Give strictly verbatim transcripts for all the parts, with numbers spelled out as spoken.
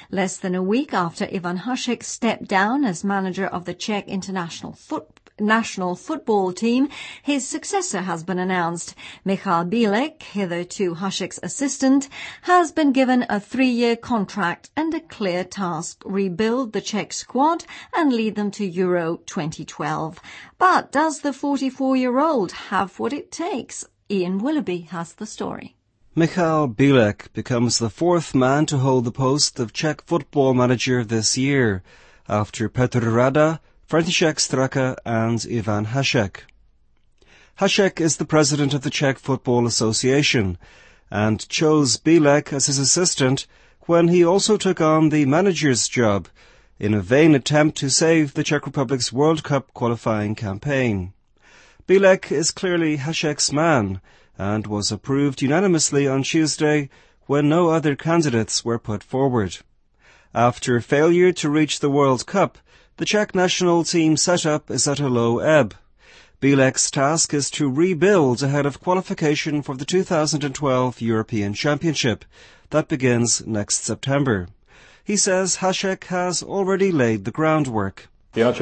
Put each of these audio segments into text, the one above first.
Less than a week after Ivan Hašek stepped down as manager of the Czech international football national football team, his successor has been announced. Michal Bílek, hitherto Hašek's assistant, has been given a three-year contract and a clear task: rebuild the Czech squad and lead them to Euro twenty twelve. But does the forty-four-year-old have what it takes? Ian Willoughby has the story. Michal Bílek becomes the fourth man to hold the post of Czech football manager this year, after Petr Rada, František Straka and Ivan Hašek. Hašek is the president of the Czech Football Association and chose Bílek as his assistant when he also took on the manager's job in a vain attempt to save the Czech Republic's World Cup qualifying campaign. Bílek is clearly Hašek's man and was approved unanimously on Tuesday when no other candidates were put forward. After failure to reach the World Cup, the Czech national team setup is at a low ebb. Bílek's task is to rebuild ahead of qualification for the two thousand twelve European Championship that begins next September. He says Hašek has already laid the groundwork. There's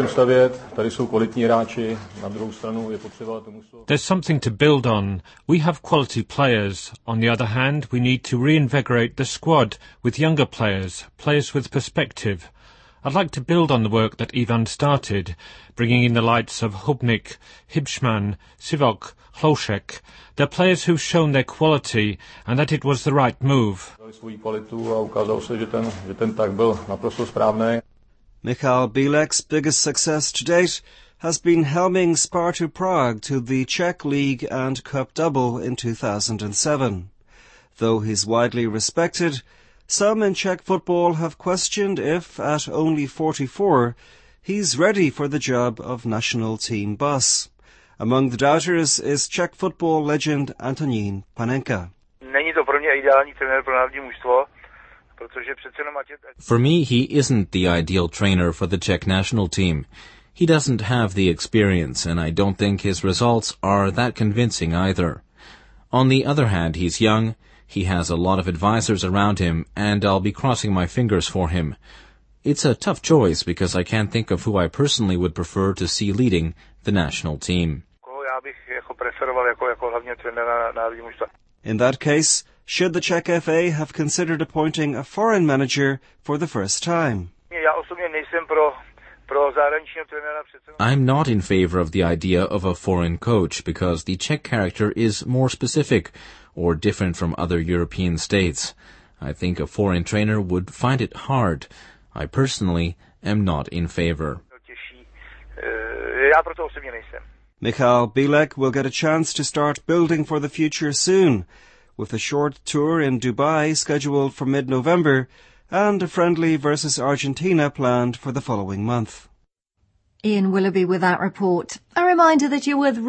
something to build on. We have quality players. On the other hand, we need to reinvigorate the squad with younger players, players with perspective. I'd like to build on the work that Ivan started, bringing in the likes of Hubnik, Hibšman, Sivok, Hlošek. They're players who've shown their quality and that it was the right move. Michal Bílek's biggest success to date has been helming Sparta Prague to the Czech League and Cup double in two thousand seven. Though he's widely respected, some in Czech football have questioned if, at only forty-four, he's ready for the job of national team boss. Among the doubters is Czech football legend Antonín Panenka. For me, he isn't the ideal trainer for the Czech national team. He doesn't have the experience, and I don't think his results are that convincing either. On the other hand, he's young. He has a lot of advisors around him, and I'll be crossing my fingers for him. It's a tough choice because I can't think of who I personally would prefer to see leading the national team. In that case, should the Czech F A have considered appointing a foreign manager for the first time? I'm not in favor of the idea of a foreign coach because the Czech character is more specific or different from other European states. I think a foreign trainer would find it hard. I personally am not in favor. Michal Bílek will get a chance to start building for the future soon, with a short tour in Dubai scheduled for mid-November and a friendly versus Argentina planned for the following month. Ian Willoughby with that report. A reminder that you're with